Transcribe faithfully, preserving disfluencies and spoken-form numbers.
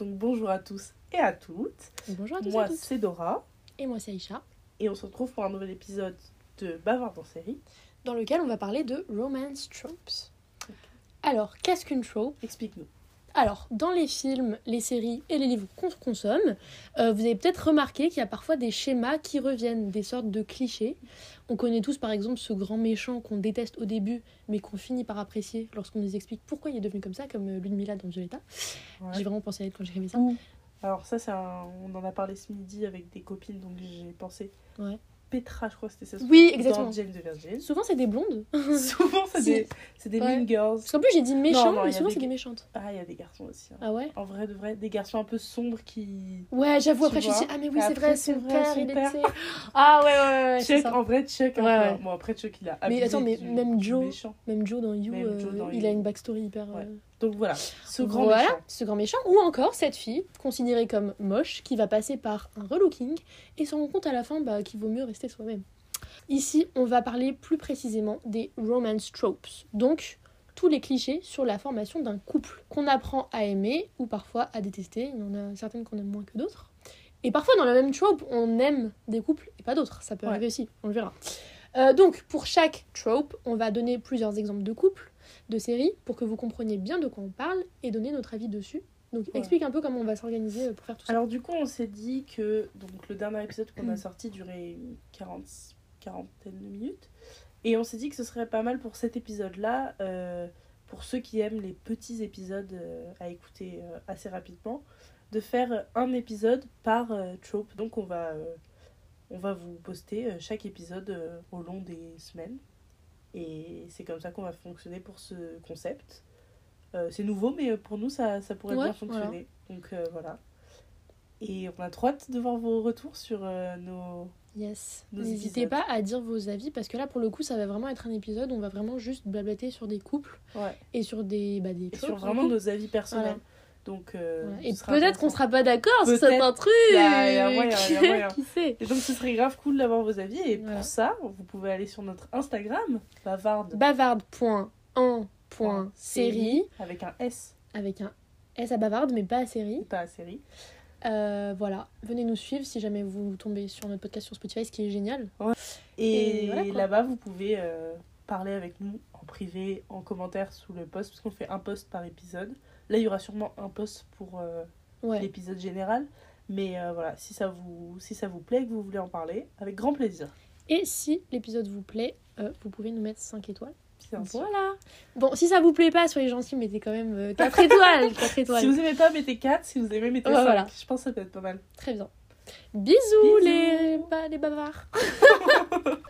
Donc bonjour à tous et à toutes. Bonjour à tous Moi et à toutes. c'est Dora. Et moi c'est Aïcha. Et on se retrouve pour un nouvel épisode de Bavarde en série. Dans lequel on va parler de romance tropes. Okay. Alors, qu'est-ce qu'une trope ? Explique-nous. Alors, dans les films, les séries et les livres qu'on consomme, euh, vous avez peut-être remarqué qu'il y a parfois des schémas qui reviennent, des sortes de clichés. On connaît tous par exemple ce grand méchant qu'on déteste au début, mais qu'on finit par apprécier lorsqu'on nous explique pourquoi il est devenu comme ça, comme Ludmilla dans Violetta. Ouais. J'ai vraiment pensé à elle quand j'ai écrit ça. Ouh. Alors ça, c'est un... on en a parlé ce midi avec des copines, donc j'ai pensé... Ouais. Petra, je crois que c'était ça. Oui, exactement. Dans Jane the Virgin. Souvent, c'est des blondes. Souvent, c'est si. des, c'est des ouais. mean girls. Parce qu'en plus, j'ai dit méchant, non, non, mais souvent, des... c'est des méchantes. Ah, il y a des garçons aussi. Hein. Ah ouais. En vrai, de vrai, des garçons un peu sombres qui... Ouais, j'avoue, après, tu je vois. suis dit, ah, mais oui, et c'est vrai, son vrai, père, son il père. était... Ah ouais, ouais, ouais, Chuck, c'est ça. en vrai, Chuck, ouais, ouais. ouais. Bon, après, Chuck, il a abusé Mais attends, mais du, même du Joe, méchant. même Joe dans You, Même euh, Joe dans il You. a une backstory hyper... Ouais. Euh... Donc voilà, ce grand voilà, méchant. ce grand méchant. Ou encore cette fille, considérée comme moche, qui va passer par un relooking et se rend compte à la fin bah, qu'il vaut mieux rester soi-même. Ici, on va parler plus précisément des romance tropes, donc tous les clichés sur la formation d'un couple qu'on apprend à aimer ou parfois à détester. Il y en a certaines qu'on aime moins que d'autres. Et parfois, dans la même trope, on aime des couples et pas d'autres. Ça peut ouais. arriver aussi, on le verra. Euh, donc, pour chaque trope, on va donner plusieurs exemples de couples, de séries, pour que vous compreniez bien de quoi on parle et donner notre avis dessus. Donc, ouais. explique un peu comment on va s'organiser pour faire tout ça. Alors, du coup, on s'est dit que donc, le dernier épisode qu'on mmh. a sorti durait une quarante, quarantaine de minutes. Et on s'est dit que ce serait pas mal pour cet épisode-là, euh, pour ceux qui aiment les petits épisodes euh, à écouter euh, assez rapidement, de faire un épisode par euh, trope. Donc, on va, euh, on va vous poster euh, chaque épisode euh, au long des semaines. Et c'est comme ça qu'on va fonctionner pour ce concept. Euh, c'est nouveau, mais pour nous, ça, ça pourrait ouais, bien fonctionner. Voilà. Donc euh, voilà. Et on a trop hâte de voir vos retours sur euh, nos. Yes. Nos N'hésitez épisodes. pas à dire vos avis, parce que là, pour le coup, ça va vraiment être un épisode où on va vraiment juste blablater sur des couples ouais. et sur des. Bah, des et sur vraiment nos avis personnels. Voilà. Donc, euh, voilà. Et peut-être qu'on sera pas d'accord sur peut-être. certains trucs. Il y a, y a moyen, y a moyen. Qui sait. Et donc, ce serait grave cool d'avoir vos avis. Et voilà. pour ça, vous pouvez aller sur notre Instagram, bavarde. bavarde point en point série. Avec un S. Avec un S à bavarde, mais pas à série. Pas à série. Euh, voilà, venez nous suivre si jamais vous tombez sur notre podcast sur Spotify, ce qui est génial. Ouais. Et, et voilà, là-bas, vous pouvez euh, parler avec nous en privé, en commentaire sous le post, parce qu'on fait un post par épisode. Là, il y aura sûrement un post pour euh, ouais. l'épisode général. Mais euh, voilà, si ça, vous, si ça vous plaît et que vous voulez en parler, avec grand plaisir. Et si l'épisode vous plaît, euh, vous pouvez nous mettre cinq étoiles. Bien sûr. Voilà. Bon, si ça vous plaît pas, soyez gentils, mettez quand même euh, quatre étoiles. quatre étoiles. Si vous aimez pas, mettez quatre. Si vous aimez, mettez ouais, cinq. Voilà. Je pense que ça peut être pas mal. Très bien. Bisous, Bisous. les, bah, les bavards.